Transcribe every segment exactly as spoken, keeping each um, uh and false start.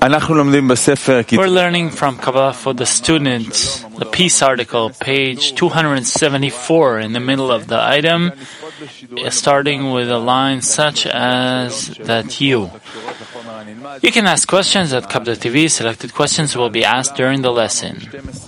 We're learning from Kabbalah for the Student, the Peace article, page two hundred seventy-four, in the middle of the item, starting with a line such as that you. You can ask questions at Kabbalah T V. Selected questions will be asked during the lesson.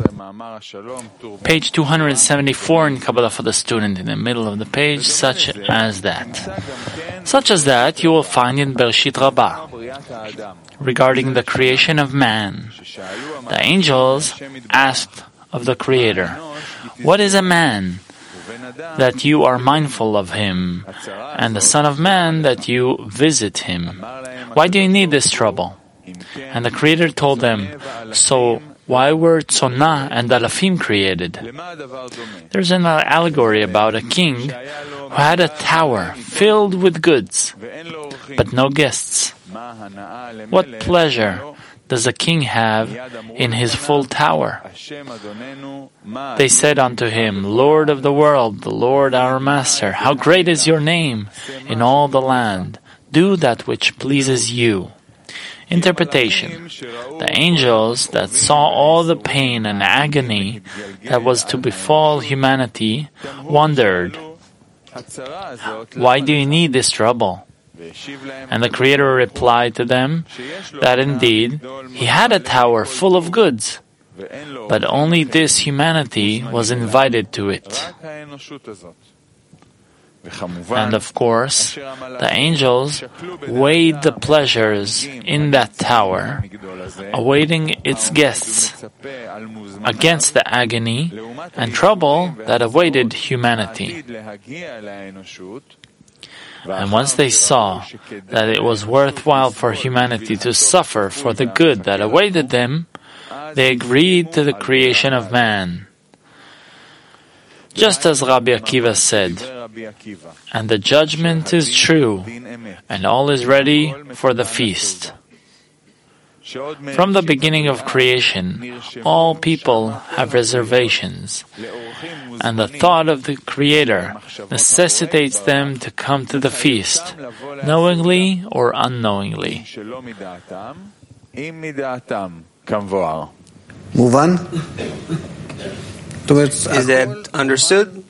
Page two hundred seventy-four in Kabbalah for the Student, in the middle of the page, such as that. Such as that you will find in Bereshit Rabbah, regarding the creation of man. The angels asked of the Creator, "What is a man, that you are mindful of him, and the Son of Man, that you visit him? Why do you need this trouble?" And the Creator told them, "So why were Tzonah and Alafim created?" There's an allegory about a king who had a tower filled with goods, but no guests. What pleasure does a king have in his full tower? They said unto him, "Lord of the world, the Lord our Master, how great is your name in all the land. Do that which pleases you." Interpretation. The angels that saw all the pain and agony that was to befall humanity wondered, "Why do you need this trouble?" And the Creator replied to them that indeed he had a tower full of goods, but only this humanity was invited to it. And of course, the angels weighed the pleasures in that tower, awaiting its guests, against the agony and trouble that awaited humanity. And once they saw that it was worthwhile for humanity to suffer for the good that awaited them, they agreed to the creation of man. Just as Rabbi Akiva said, "And the judgment is true, and all is ready for the feast." From the beginning of creation, all people have reservations, and the thought of the Creator necessitates them to come to the feast, knowingly or unknowingly. Is that understood?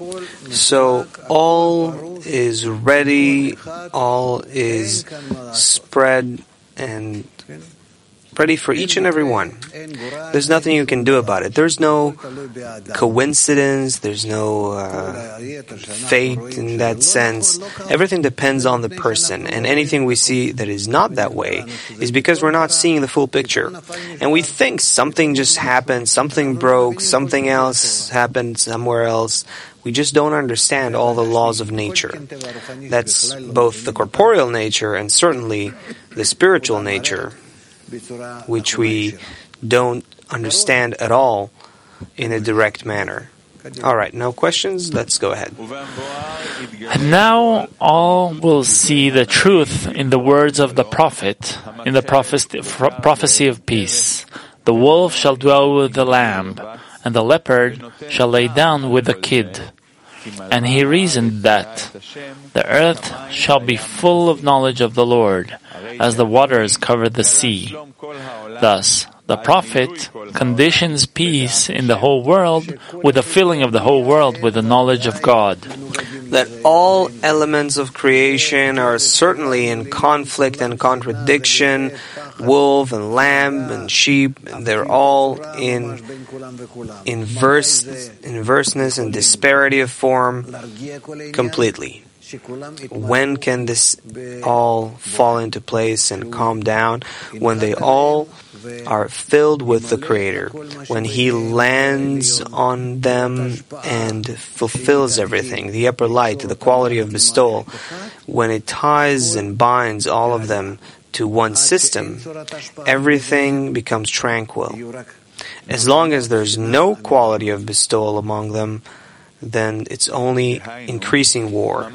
So all is ready, all is spread and ready for each and every one. There's nothing you can do about it. There's no coincidence, there's no uh, fate in that sense. Everything depends on the person, and anything we see that is not that way is because we're not seeing the full picture. And we think something just happened, something broke, something else happened somewhere else. We just don't understand all the laws of nature. That's both the corporeal nature and certainly the spiritual nature, which we don't understand at all in a direct manner. All right, no questions? Let's go ahead. And now all will see the truth in the words of the prophet, in the prophecy of peace. The wolf shall dwell with the lamb, and the leopard shall lay down with the kid. And he reasoned that the earth shall be full of knowledge of the Lord, as the waters cover the sea. Thus, the prophet conditions peace in the whole world with the filling of the whole world with the knowledge of God. That all elements of creation are certainly in conflict and contradiction, wolf and lamb and sheep, they're all in inverse, inverseness and disparity of form completely. When can this all fall into place and calm down? When they all are filled with the Creator, when He lands on them and fulfills everything, the upper light, the quality of bestowal, when it ties and binds all of them to one system, everything becomes tranquil. As long as there's no quality of bestowal among them, then it's only increasing war.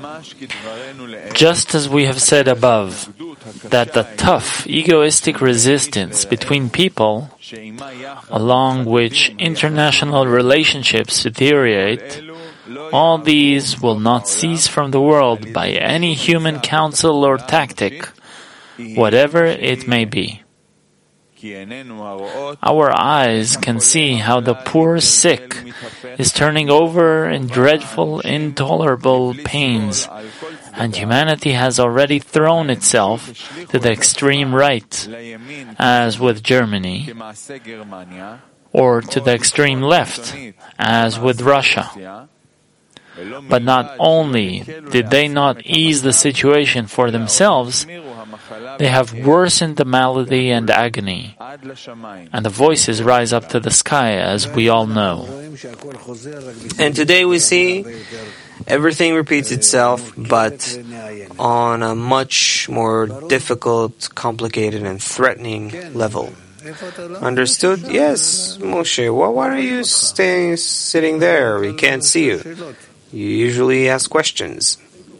Just as we have said above, that the tough, egoistic resistance between people, along which international relationships deteriorate, all these will not cease from the world by any human counsel or tactic, whatever it may be. Our eyes can see how the poor sick is turning over in dreadful, intolerable pains, and humanity has already thrown itself to the extreme right, as with Germany, or to the extreme left, as with Russia. But not only did they not ease the situation for themselves, they have worsened the malady and agony, and the voices rise up to the sky, as we all know. And today we see everything repeats itself, but on a much more difficult, complicated, and threatening level. Understood? Yes, Moshe. Well, why are you staying, sitting there? We can't see you. You usually ask questions.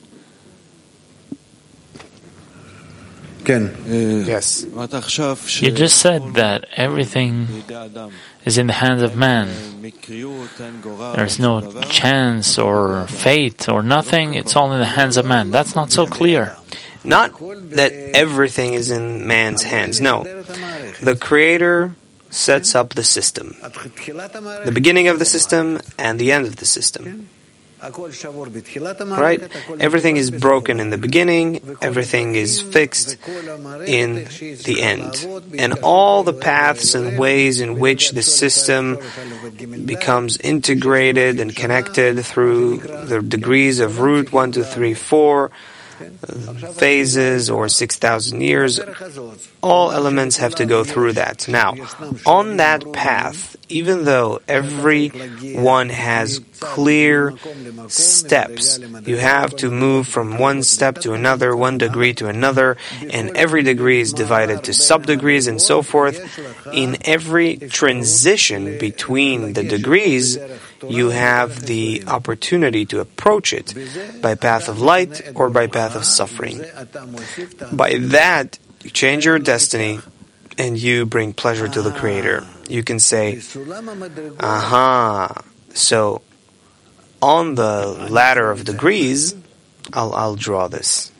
Yes. You just said that everything is in the hands of man. There's no chance or fate or nothing. It's all in the hands of man. That's not so clear. Not that everything is in man's hands. No. The Creator sets up the system. The beginning of the system and the end of the system. Right? Everything is broken in the beginning, everything is fixed in the end. And all the paths and ways in which the system becomes integrated and connected through the degrees of root one, two, three, four, phases or six thousand years, all elements have to go through that. Now, on that path, even though every one has clear steps, you have to move from one step to another, one degree to another, and every degree is divided to sub-degrees and so forth. In every transition between the degrees, you have the opportunity to approach it by path of light or by path of suffering. By that, you change your destiny and you bring pleasure to the Creator. You can say, aha, so on the ladder of degrees, I'll, I'll draw this.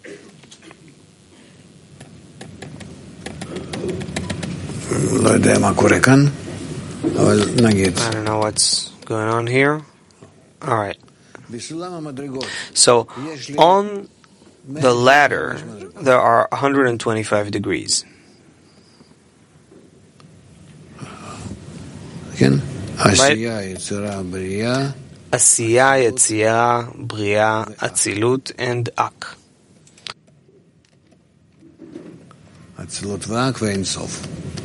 I don't know what's going on here. All right. So, on the ladder, there are one hundred twenty-five degrees. Right? Asiya, Yetzirah, Bria, Atzilut, and Ak. Atzilut v'Ak ve'Ein Sof.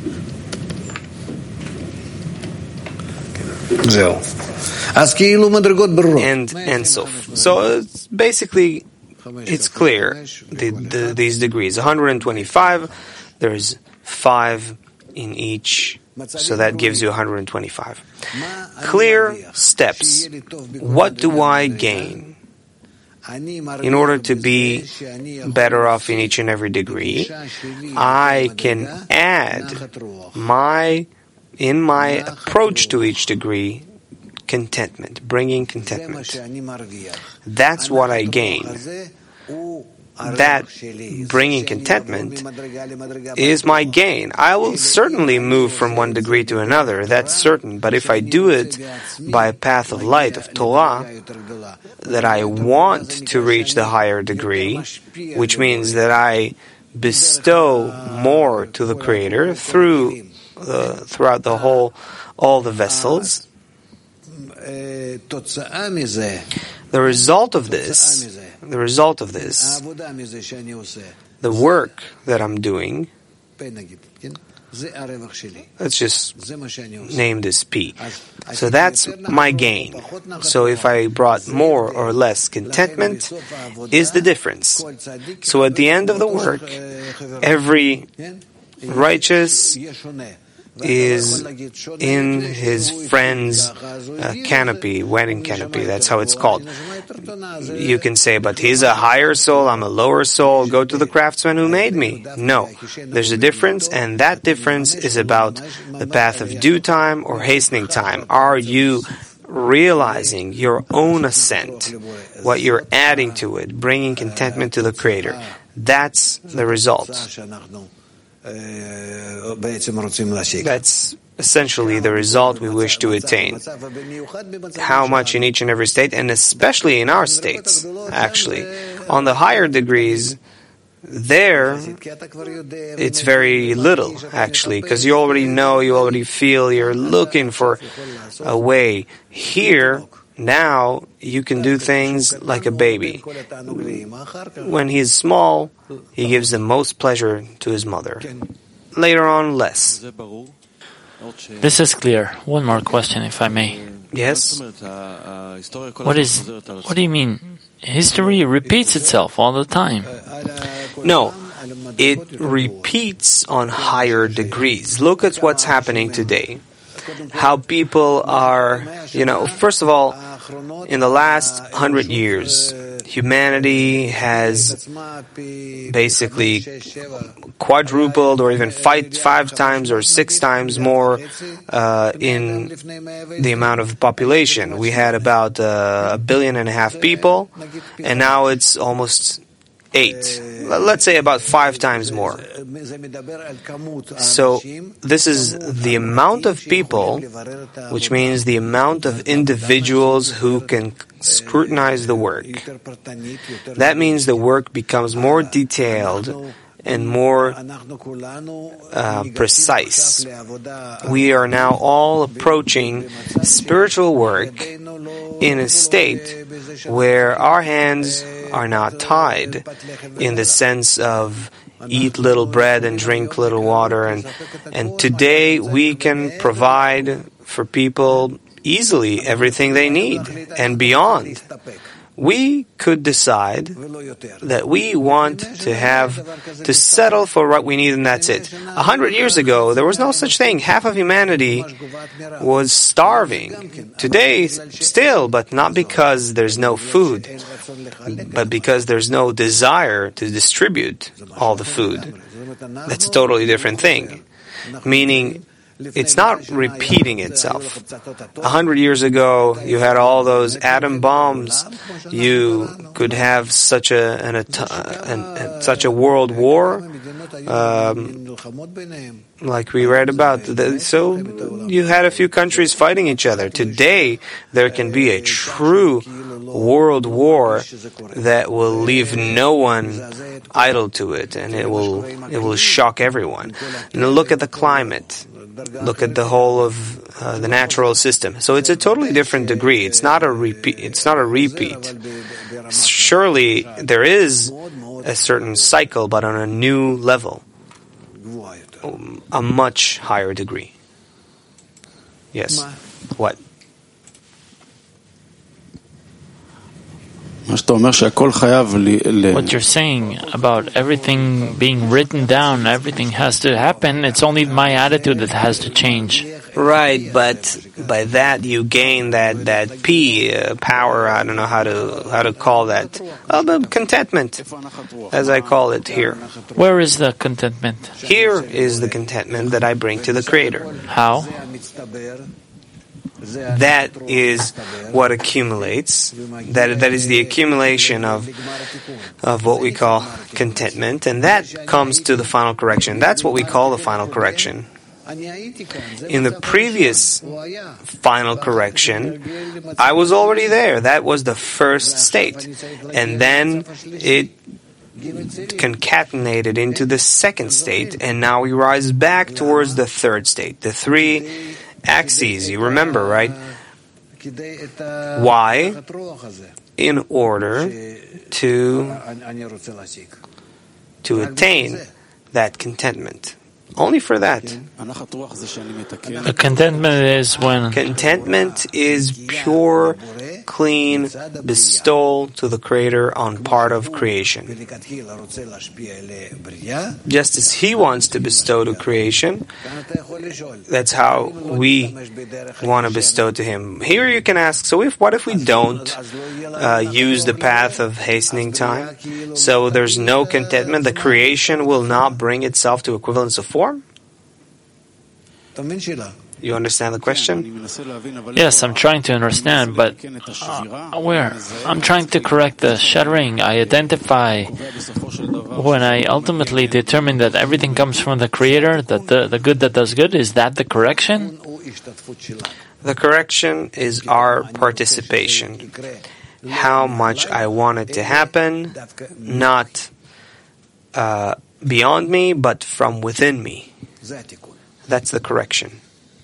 And Ein Sof. So it's basically, it's clear, the, the, these degrees. one hundred twenty-five, there's five in each, so that gives you one hundred twenty-five. Clear steps. What do I gain in order to be better off in each and every degree? I can add my, in my approach to each degree, contentment, bringing contentment. That's what I gain. That bringing contentment is my gain. I will certainly move from one degree to another, that's certain. But if I do it by a path of light, of Torah, that I want to reach the higher degree, which means that I bestow more to the Creator through the, throughout the whole, all the vessels. The result of this, the result of this, the work that I'm doing, let's just name this P. So that's my gain. So if I brought more or less contentment, is the difference. So at the end of the work, every righteous is in his friend's uh, canopy, wedding canopy. That's how it's called. You can say, but he's a higher soul, I'm a lower soul, go to the craftsman who made me. No. There's a difference, and that difference is about the path of due time or hastening time. Are you realizing your own ascent, what you're adding to it, bringing contentment to the Creator? That's the result. That's essentially the result we wish to attain. How much in each and every state, and especially in our states, actually. On the higher degrees, there, it's very little, actually, because you already know, you already feel, you're looking for a way. Here, now, you can do things like a baby. When he's small, he gives the most pleasure to his mother. Later on, less. This is clear. One more question, if I may. Yes? What is? What do you mean? History repeats itself all the time. No, it repeats on higher degrees. Look at what's happening today. How people are, you know, first of all, in the last hundred years, humanity has basically quadrupled or even five, five times or six times more uh, in the amount of population. We had about uh, a billion and a half people, and now it's almost eight. Let's say about five times more. So this is the amount of people, which means the amount of individuals who can scrutinize the work. That means the work becomes more detailed and more uh, precise. We are now all approaching spiritual work in a state where our hands are not tied, in the sense of eat little bread and drink little water. And, and today we can provide for people easily everything they need and beyond. We could decide that we want to have to settle for what we need, and that's it. A hundred years ago, there was no such thing. Half of humanity was starving. Today, still, but not because there's no food, but because there's no desire to distribute all the food. That's a totally different thing. Meaning, it's not repeating itself. A hundred years ago, you had all those atom bombs. You could have such a an, an, an, such a world war, um, like we read about. So you had a few countries fighting each other. Today, there can be a true world war that will leave no one idle to it, and it will it will shock everyone. And look at the climate. Look at the whole of uh, the natural system. So it's a totally different degree. It's not a repeat. It's not a repeat. Surely there is a certain cycle, but on a new level, a much higher degree. Yes. What? What you're saying about everything being written down, everything has to happen, it's only my attitude that has to change. Right, but by that you gain that that P uh, power. I don't know how to how to call that. Well, the contentment, as I call it here. Where is the contentment? Here is the contentment that I bring to the Creator. How? That is what accumulates. That that is the accumulation of of what we call contentment, and that comes to the final correction. That's what we call the final correction. In the previous final correction, I was already there. That was the first state, and then it concatenated into the second state, and now we rise back towards the third state. The three axes, you remember, right? Why? In order to to attain that contentment. Only for that. The contentment is when... Contentment is pure, clean bestowal to the Creator on part of creation. Just as He wants to bestow to creation, that's how we want to bestow to Him. Here you can ask, so if what if we don't uh, use the path of hastening time? So there's no contentment, the creation will not bring itself to equivalence of form? You understand the question? Yes, I'm trying to understand, but uh, where? I'm trying to correct the shattering. I identify when I ultimately determine that everything comes from the Creator, that the, the good that does good. Is that the correction? The correction is our participation. How much I want it to happen, not uh, beyond me, but from within me. That's the correction.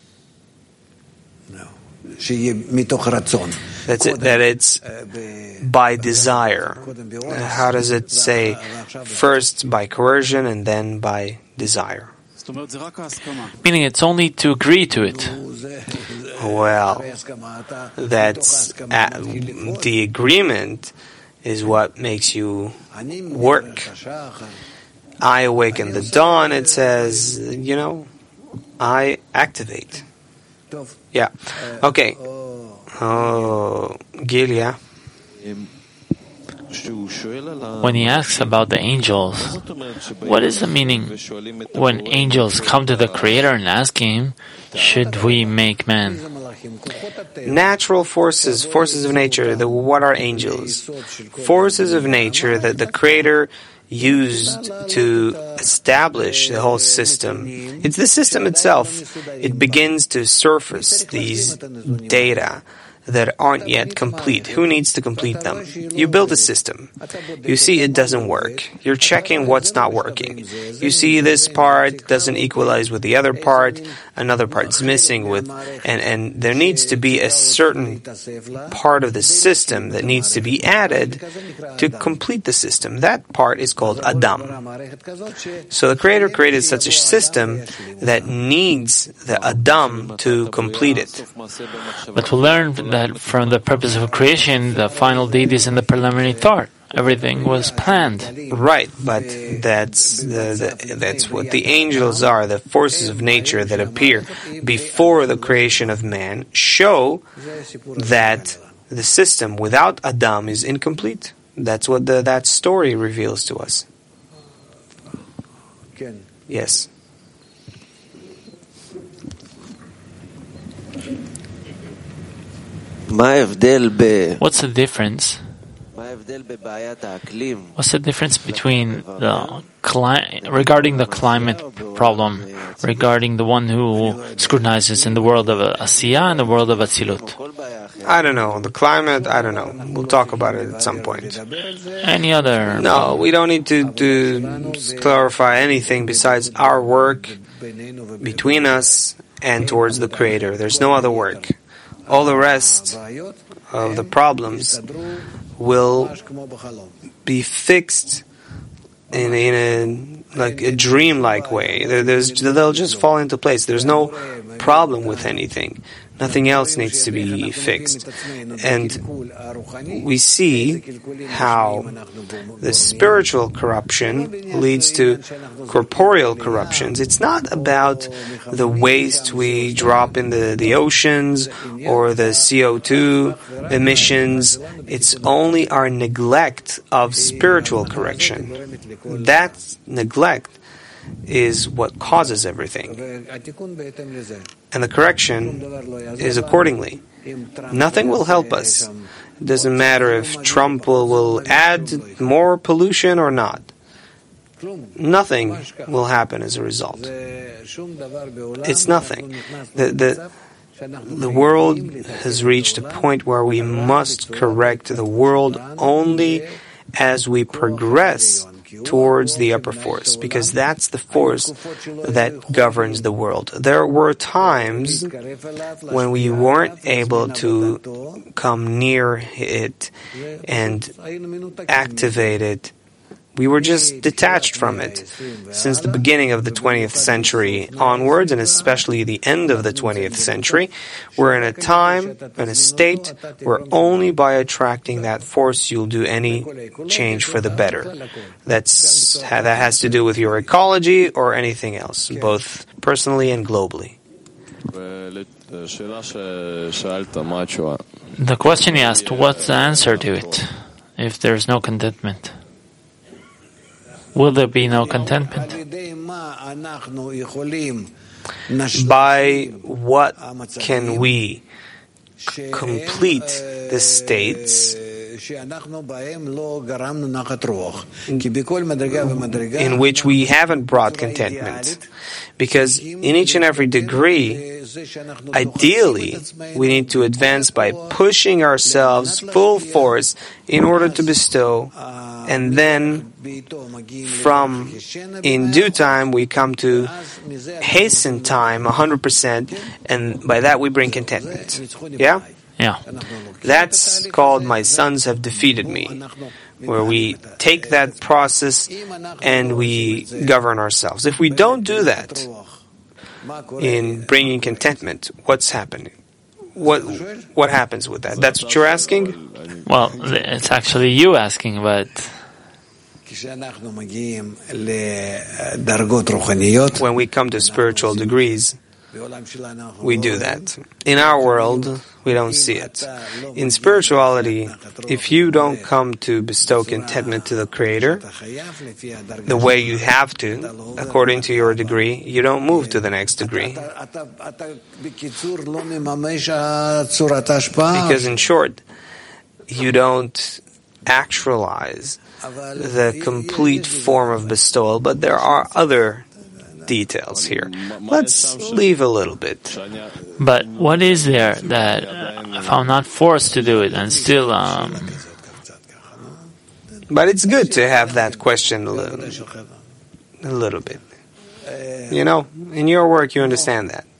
That's it, that it's by desire. How does it say? First by coercion and then by desire. Meaning it's only to agree to it. Well, that's uh, the agreement is what makes you work. I awaken the dawn, it says, you know, I activate. Yeah. Okay. Oh, Gilia. When he asks about the angels, what is the meaning when angels come to the Creator and ask him, should we make man? Natural forces, forces of nature, the, what are angels? Forces of nature that the Creator used to establish the whole system. It's the system itself. It begins to surface these data that aren't yet complete. Who needs to complete them? You build a system. You see it doesn't work. You're checking what's not working. You see this part doesn't equalize with the other part, another part's missing with, and, and there needs to be a certain part of the system that needs to be added to complete the system. That part is called Adam. So the Creator created such a system that needs the Adam to complete it. But we learn that from the purpose of creation, the final deed is in the preliminary thought. Everything was planned. Right, but that's the, the, that's what the angels are. The forces of nature that appear before the creation of man show that the system without Adam is incomplete. That's what the, that story reveals to us. Yes. What's the difference? What's the difference between the cli- regarding the climate problem, regarding the one who scrutinizes in the world of Asiya and the world of Atzilut? I don't know. The climate, I don't know. We'll talk about it at some point. Any other? No, we don't need to, to clarify anything besides our work between us and towards the Creator. There's no other work. All the rest of the problems will be fixed in, in a like a dream-like way. There, there's, they'll just fall into place. There's no problem with anything. Nothing else needs to be fixed. And we see how the spiritual corruption leads to corporeal corruptions. It's not about the waste we drop in the, the oceans or the C O two emissions. It's only our neglect of spiritual correction. That neglect is what causes everything. And the correction is accordingly. Nothing will help us. It doesn't matter if Trump will, will add more pollution or not. Nothing will happen as a result. It's nothing. The, the, the world has reached a point where we must correct the world only as we progress towards the upper force, because that's the force that governs the world. There were times when we weren't able to come near it and activate it. We were just detached from it. Since the beginning of the twentieth century onwards, and especially the end of the twentieth century, we're in a time, in a state, where only by attracting that force you'll do any change for the better. That's, that has to do with your ecology or anything else, both personally and globally. The question he asked, what's the answer to it if there's no contentment? Will there be no contentment? By what can we complete the states in which we haven't brought contentment? Because in each and every degree, ideally, we need to advance by pushing ourselves full force in order to bestow, and then from in due time we come to hasten time one hundred percent, and by that we bring contentment. Yeah? Yeah. That's called My Sons Have Defeated Me, where we take that process and we govern ourselves. If we don't do that in bringing contentment, what's happening? What what happens with that? That's what you're asking? Well, it's actually you asking, but when we come to spiritual degrees, we do that. In our world, we don't see it. In spirituality, if you don't come to bestow contentment to the Creator the way you have to, according to your degree, you don't move to the next degree. Because in short, you don't actualize the complete form of bestowal, but there are other details here. Let's leave a little bit. But what is there that if I'm not forced to do it and still um But it's good to have that question a little, a little bit. You know, in your work you understand that.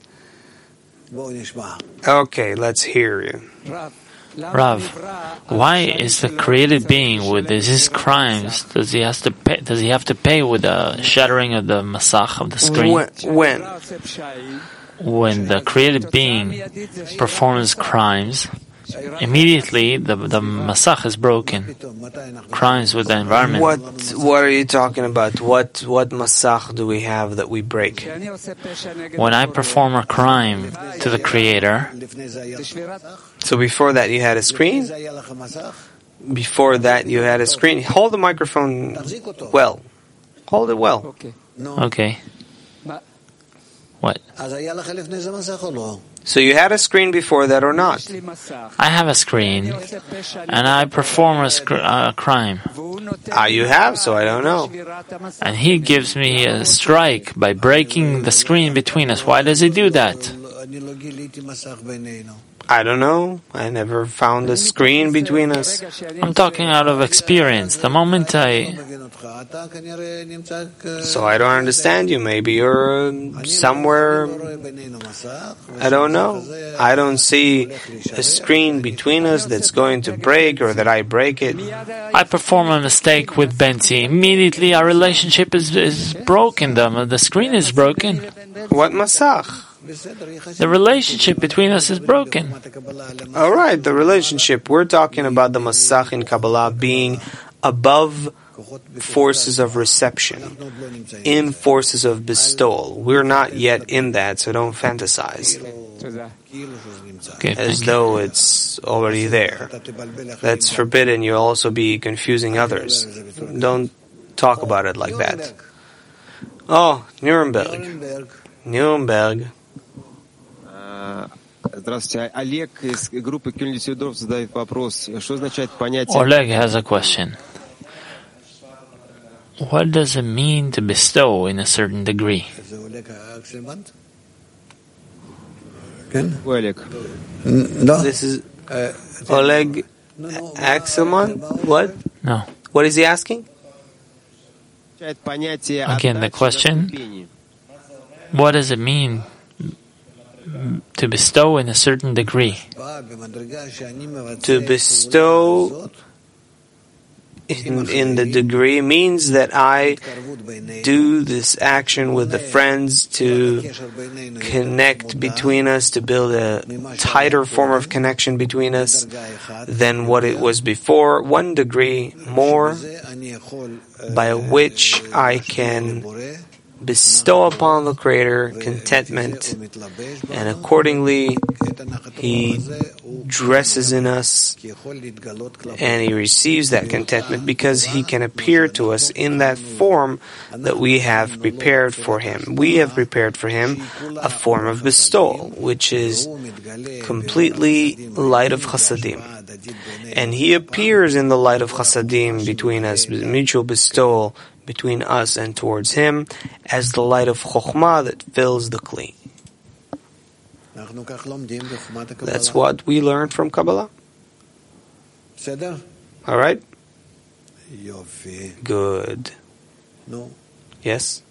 Okay, let's hear you. Rav, why is the created being with his crimes, does he has to pay, does he have to pay with the shattering of the masach of the screen? When? When the created being performs crimes, immediately the the masach is broken. Crimes with the environment. What what are you talking about? What what masach do we have that we break? When I perform a crime to the Creator. So before that you had a screen? Before that you had a screen. Hold the microphone well. Hold it well. Okay. What? So you had a screen before that or not? I have a screen, and I perform a sc- uh, crime. Ah, you have, so I don't know. And he gives me a strike by breaking the screen between us. Why does he do that? I don't know. I never found a screen between us. I'm talking out of experience. The moment I... So I don't understand you. Maybe you're uh, somewhere... I don't know. I don't see a screen between us that's going to break or that I break it. I perform a mistake with Benzi. Immediately our relationship is, is broken. The, the screen is broken. What masach? The relationship between us is broken. All right, the relationship. We're talking about the masach in Kabbalah being above forces of reception, in forces of bestowal. We're not yet in that, so don't fantasize. Okay, As though it's already there. That's forbidden. You'll also be confusing others. Don't talk about it like that. Oh, Nuremberg. Nuremberg. Здравствуйте. Олег из группы Кёльн Дюссельдорф задает вопрос. Что означает понятие... Oleg has a question. What does it mean to bestow in a certain degree? Олег. This is Oleg Axelman? What? No. What is he asking? Again, the question, what does it mean to bestow in a certain degree? To bestow in, in the degree means that I do this action with the friends to connect between us, to build a tighter form of connection between us than what it was before, one degree more, by which I can bestow upon the Creator contentment, and accordingly He dresses in us and He receives that contentment because He can appear to us in that form that we have prepared for Him. We have prepared for Him a form of bestowal, which is completely light of chasadim. And He appears in the light of chasadim between us, mutual bestowal between us and towards Him, as the light of chokhmah that fills the kli. That's what we learned from Kabbalah. All right? Good. Yes?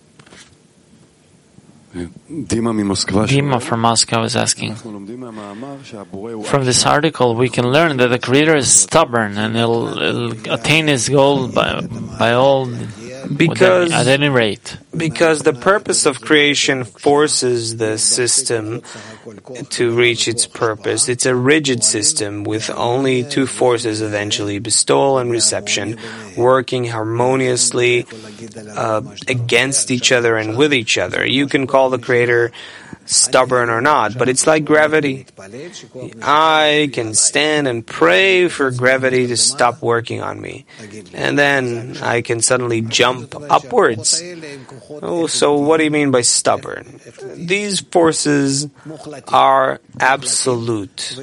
Dima from Moscow is asking, from this article we can learn that the Creator is stubborn and he'll, he'll attain his goal by, by all, because, at any rate. Because the purpose of creation forces the system to reach its purpose. It's a rigid system with only two forces eventually, bestowal and reception, working harmoniously uh, against each other and with each other. You can call the Creator stubborn or not, but it's like gravity. I can stand and pray for gravity to stop working on me, and then I can suddenly jump upwards. Oh, so what do you mean by stubborn? These forces are absolute,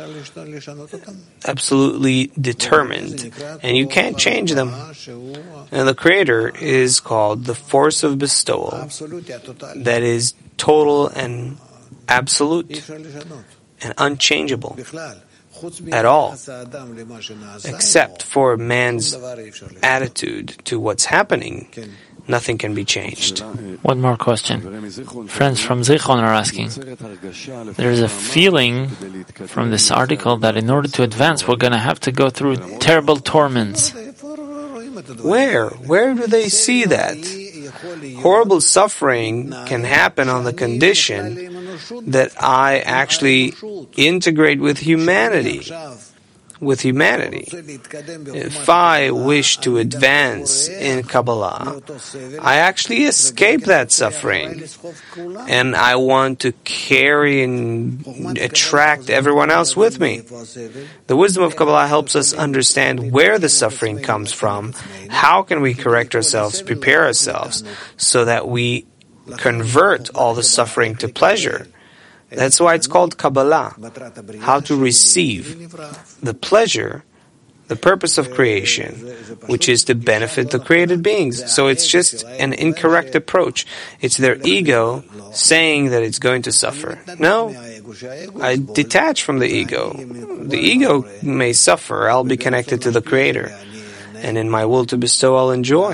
absolutely determined, and you can't change them. And the Creator is called the force of bestowal that is total and absolute and unchangeable at all, except for man's attitude to what's happening. Nothing can be changed. One more question. Friends from Zichron are asking, there's a feeling from this article that in order to advance we're going to have to go through terrible torments. Where? Where do they see that? Horrible suffering can happen on the condition that I actually integrate with humanity. With humanity. If I wish to advance in Kabbalah, I actually escape that suffering. And I want to carry and attract everyone else with me. The wisdom of Kabbalah helps us understand where the suffering comes from, how can we correct ourselves, prepare ourselves, so that we convert all the suffering to pleasure. That's why it's called Kabbalah, how to receive the pleasure, the purpose of creation, which is to benefit the created beings. So it's just an incorrect approach. It's their ego saying that it's going to suffer. No, I detach from the ego. The ego may suffer. I'll be connected to the Creator. And in my will to bestow, I'll enjoy.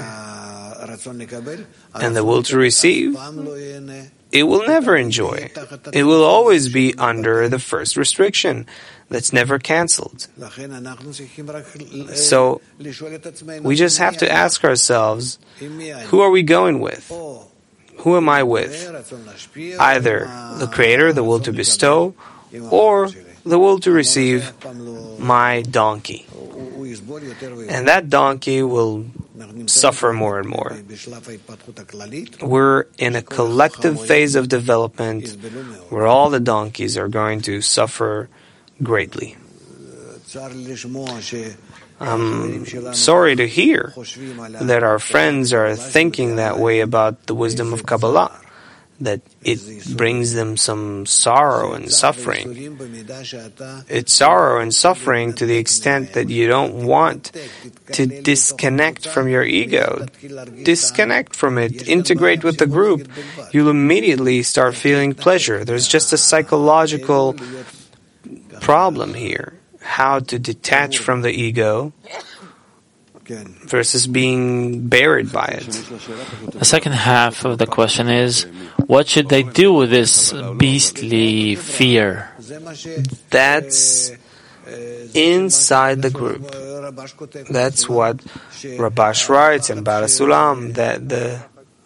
And the will to receive, it will never enjoy. It will always be under the first restriction that's never cancelled. So we just have to ask ourselves, who are we going with? Who am I with? Either the Creator, the will to bestow, or the will to receive, my donkey. And that donkey will suffer more and more. We're in a collective phase of development where all the donkeys are going to suffer greatly. I'm sorry to hear that our friends are thinking that way about the wisdom of Kabbalah, that it brings them some sorrow and suffering. It's sorrow and suffering to the extent that you don't want to disconnect from your ego. Disconnect from it. Integrate with the group. You'll immediately start feeling pleasure. There's just a psychological problem here. How to detach from the ego versus being buried by it. The second half of the question is, what should they do with this beastly fear? That's inside the group. That's what Rabash writes in Barasulam, that the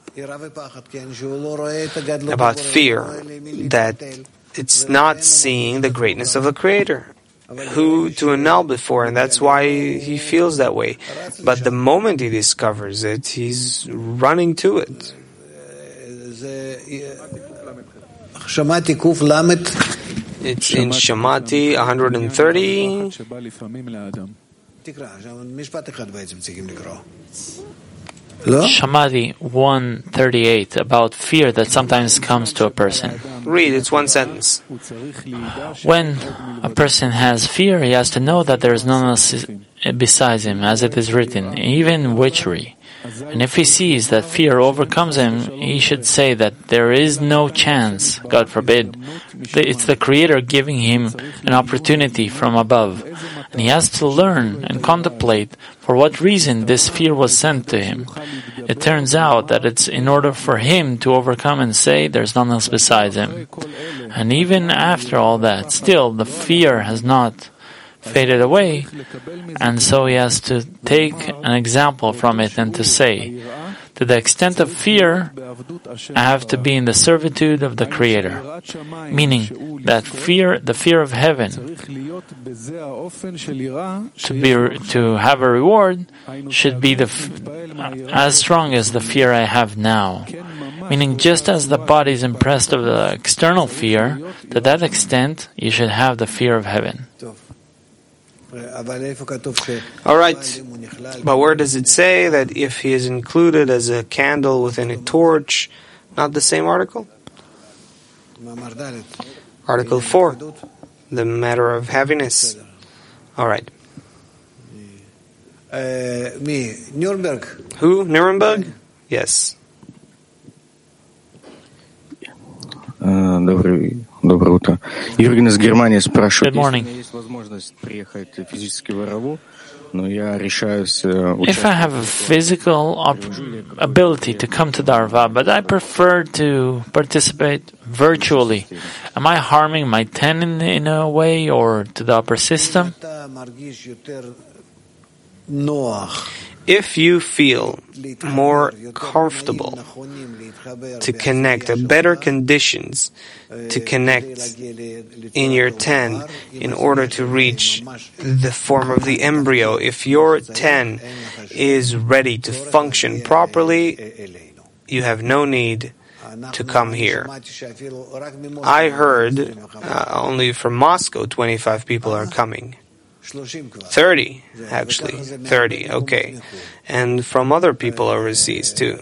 about fear, that it's not seeing the greatness of the Creator, who to annul before, and that's why he feels that way. But the moment he discovers it, he's running to it. It's in Shamati one hundred thirty. Shamati one thirty-eight, about fear that sometimes comes to a person. Read, it's one sentence. When a person has fear, he has to know that there is none else besides him, as it is written, even witchery. And if he sees that fear overcomes him, he should say that there is no chance, God forbid. It's the Creator giving him an opportunity from above. And he has to learn and contemplate for what reason this fear was sent to him. It turns out that it's in order for him to overcome and say there's none else besides him. And even after all that, still the fear has not faded away, and so he has to take an example from it and to say, to the extent of fear, I have to be in the servitude of the Creator. Meaning that fear, the fear of heaven, to be to have a reward, should be the as strong as the fear I have now. Meaning, just as the body is impressed of the external fear, to that extent, you should have the fear of heaven. All right, but where does it say that if he is included as a candle within a torch, not the same article? Article four, the matter of heaviness. All right. Who? Nuremberg? Yes. Добрый, доброе утро. Юрген из Германии спрашивает, если у меня есть возможность приехать физически в Араву, но я решаюсь участвовать. If I have a physical op- ability to come to Darva, but I prefer to participate virtually, am I harming my ten in, in a way or to the upper system? If you feel more comfortable to connect, a better conditions to connect in your ten in order to reach the form of the embryo, if your ten is ready to function properly, you have no need to come here. I heard uh, only from Moscow twenty-five people are coming. thirty, actually. thirty, okay. And from other people overseas, too.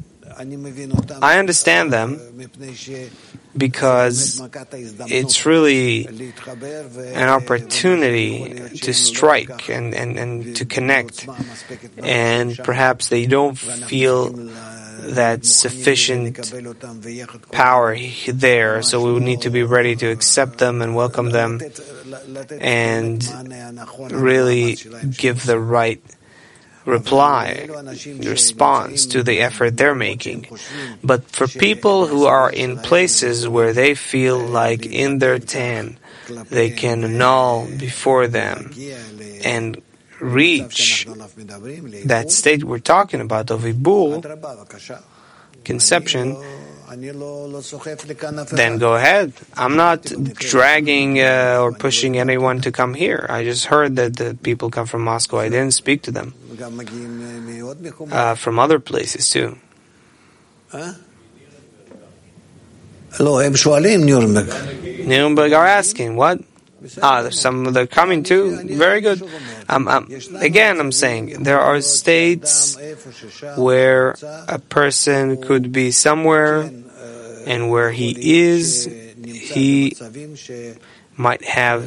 I understand them because it's really an opportunity to strike and, and, and to connect. And perhaps they don't feel that sufficient power there, so we would need to be ready to accept them and welcome them and really give the right reply, response to the effort they're making. But for people who are in places where they feel like in their ten they can annul before them and reach that state we're talking about of Ibul, conception, then go ahead. I'm not dragging uh, or pushing anyone to come here. I just heard that the people come from Moscow. I didn't speak to them. Uh, from other places too. Nuremberg are asking, what? Ah, there's some they're coming too. Very good. Um, um, again, I'm saying there are states where a person could be somewhere, and where he is, he might have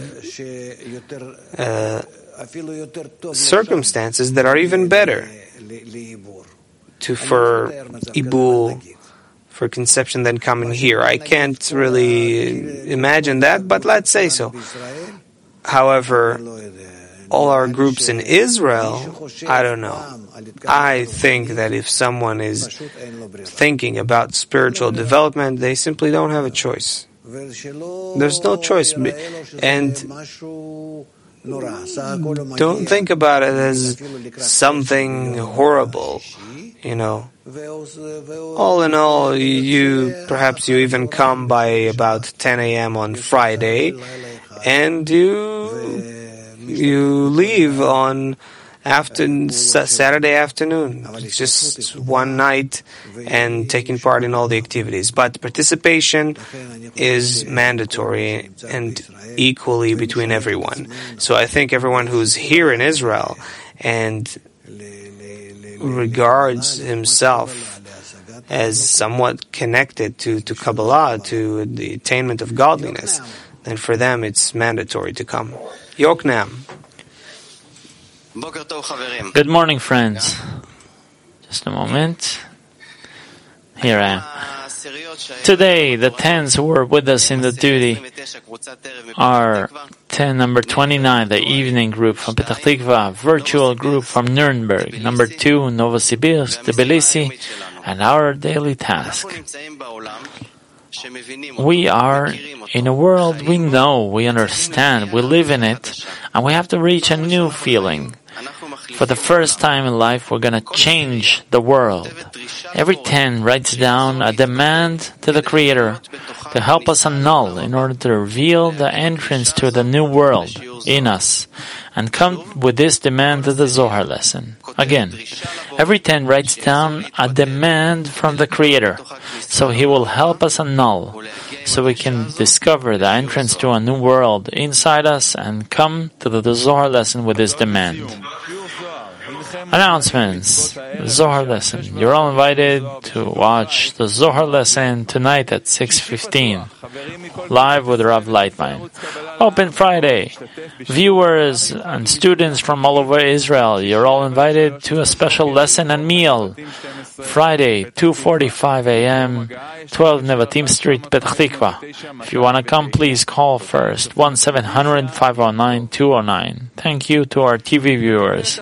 uh, circumstances that are even better to for Ibul, for conception than coming here. I can't really imagine that, but let's say so. However, all our groups in Israel, I don't know. I think that if someone is thinking about spiritual development, they simply don't have a choice. There's no choice. And don't think about it as something horrible, you know. All in all, you perhaps you even come by about ten a.m. on Friday, and you you leave on after Saturday afternoon, just one night and taking part in all the activities. But participation is mandatory and equally between everyone. So I think everyone who's here in Israel and regards himself as somewhat connected to, to Kabbalah, to the attainment of godliness, then for them it's mandatory to come. Yoknam. Good morning, friends. Just a moment. Here I am. Today, the tens who were with us in the duty are ten, number twenty-nine, the evening group from Petach Tikva, virtual group from Nuremberg, number two, Novosibirsk, Tbilisi, and our daily task. We are in a world we know, we understand, we live in it, and we have to reach a new feeling. For the first time in life, we're going to change the world. Every ten writes down a demand to the Creator to help us annul in order to reveal the entrance to the new world in us, and come with this demand to the Zohar lesson. Again, every ten writes down a demand from the Creator, so He will help us annul, so we can discover the entrance to a new world inside us and come to the Zohar lesson with this demand. Announcements. Zohar lesson. You're all invited to watch the Zohar lesson tonight at six fifteen, live with Rav Leitman. Open Friday. Viewers and students from all over Israel, you're all invited to a special lesson and meal. Friday, two forty-five a.m., twelve Nevatim Street, Petach Tikva. If you want to come, please call first, one seven hundred, five oh nine, two oh nine. Thank you to our T V viewers.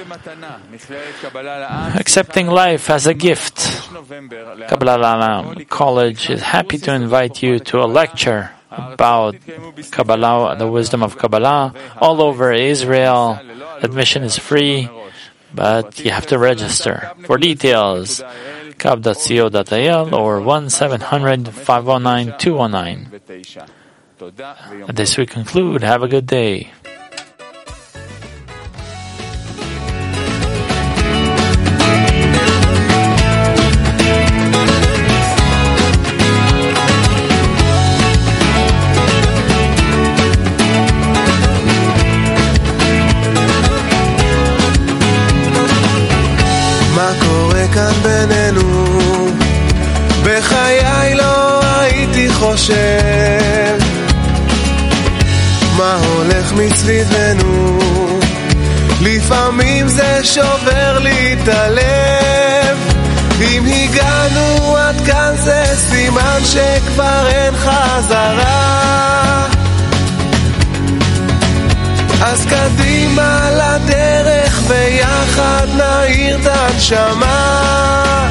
Accepting life as a gift. Kabbalah La'olam College is happy to invite you to a lecture about Kabbalah, the wisdom of Kabbalah, all over Israel. Admission is free, but you have to register. For details, kab dot co dot i l or one seven hundred, five oh nine, two oh nine. At this we conclude. Have a good day. כאן בינינו, בחיי לא הייתי חושב מה הולך מסביבנו, לפעמים זה שובר לי את הלב. אם הגענו עד כאן זה סימן שכבר אין חזרה, אז קדימה לדרך ויחד נעיר את הנשמה.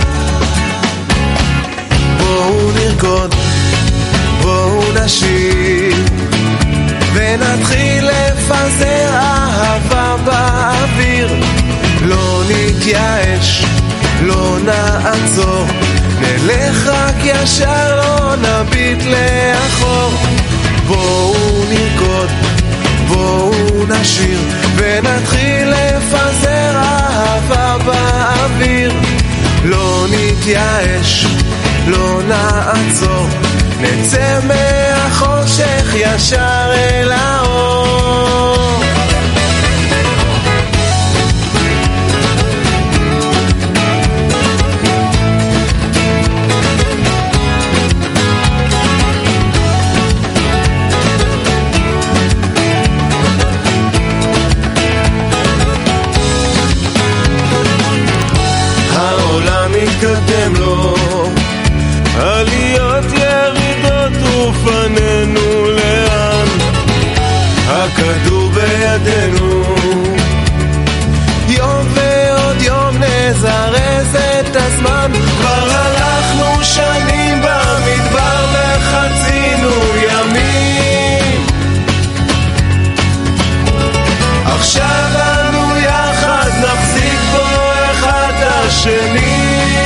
בואו נרקוד, בואו נשיר, ונתחיל לפזר אהבה באוויר. לא נתייאש, לא נעצור, נלך רק ישר, לא נביט לאחור. בואו נרקוד, בואו נשיר, ונתחיל לפזר אהבה באוויר. לא נתייאש, לא נעצור, נצא מהחושך ישר אל האור. מתקדם לו, עליות ירידות ופנינו לאן, הכדור בידינו, יום ועוד יום נזרז את הזמן. כבר הלכנו שנים במדבר וחצינו ימים, עכשיו אנו יחד נחזיק בו אחד השני.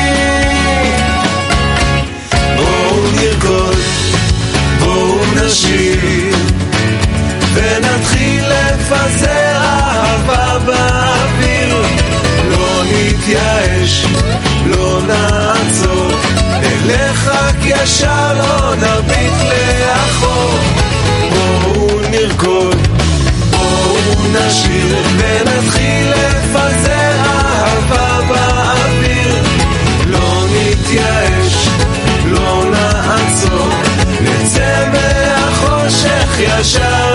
נרקוד, בואו נשיר, ונתחיל לפזר אהבה באוויר. ישר לא נביט לאחור. בואו נרקוד, בואו נשיר ונתחיל לפזר אהבה באוויר. לא נתייאש, לא נעצור, נצא מהחושך ישר